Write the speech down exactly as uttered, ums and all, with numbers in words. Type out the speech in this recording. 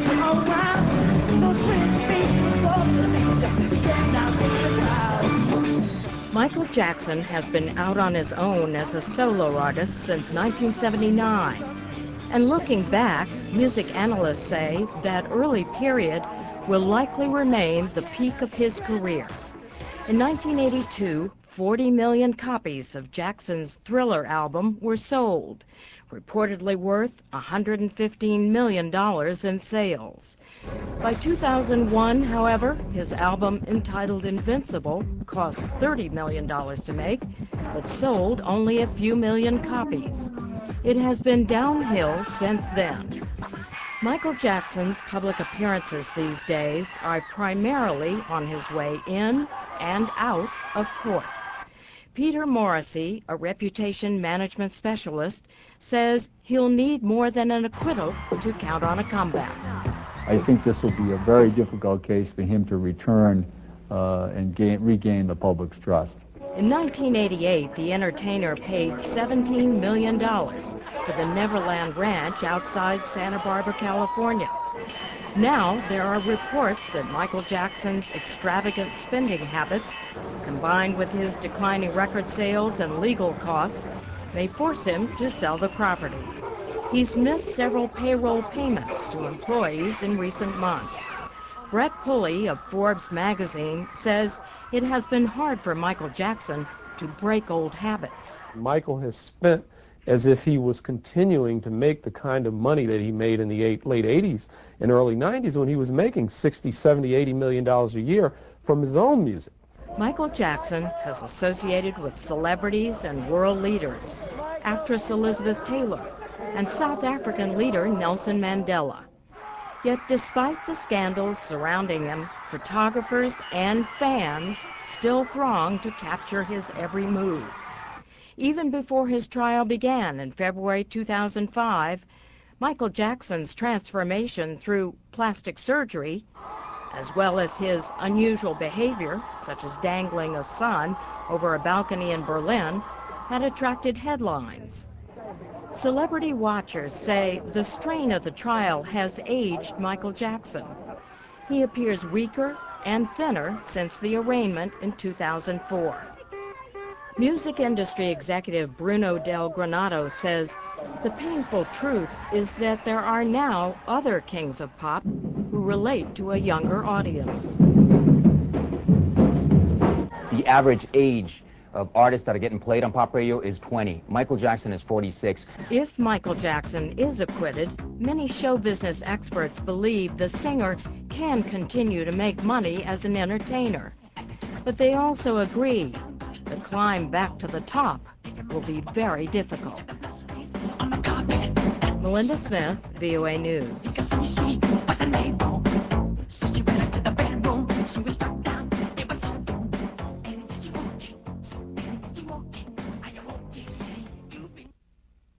Oh, wow. The pretty face of the angel. Stand out in the crowd. Michael Jackson has been out on his own as a solo artist since nineteen seventy-nine. And looking back, music analysts say that early period will likely remain the peak of his career. In nineteen eighty-two, forty million copies of Jackson's Thriller album were sold, reportedly worth one hundred fifteen million dollars in sales. By two thousand one, however, his album entitled Invincible cost thirty million dollars to make, but sold only a few million copies. It has been downhill since then. Michael Jackson's public appearances these days are primarily on his way in and out of court. Peter Morrissey, a reputation management specialist, says he'll need more than an acquittal to count on a comeback. I think this will be a very difficult case for him to return uh, and gain, regain the public's trust. In nineteen eighty-eight, the entertainer paid seventeen million dollars for the Neverland Ranch outside Santa Barbara, California. Now, there are reports that Michael Jackson's extravagant spending habits, combined with his declining record sales and legal costs, may force him to sell the property. He's missed several payroll payments to employees in recent months. Brett Pulley of Forbes magazine says it has been hard for Michael Jackson to break old habits. Michael has spent as if he was continuing to make the kind of money that he made in the eight, late eighties and early nineties when he was making sixty, seventy, eighty million dollars a year from his own music. Michael Jackson has associated with celebrities and world leaders, actress Elizabeth Taylor, and South African leader Nelson Mandela. Yet despite the scandals surrounding him, photographers and fans still throng to capture his every move. Even before his trial began in February two thousand five, Michael Jackson's transformation through plastic surgery, as well as his unusual behavior, such as dangling a son over a balcony in Berlin, had attracted headlines. Celebrity watchers say the strain of the trial has aged Michael Jackson. He appears weaker and thinner since the arraignment in two thousand four. Music industry executive Bruno Del Granado says the painful truth is that there are now other kings of pop who relate to a younger audience. The average age of artists that are getting played on pop radio is twenty. Michael Jackson is forty-six. If Michael Jackson is acquitted, many show business experts believe the singer can continue to make money as an entertainer. But they also agree the climb back to the top will be very difficult. Melinda Smith, V O A News.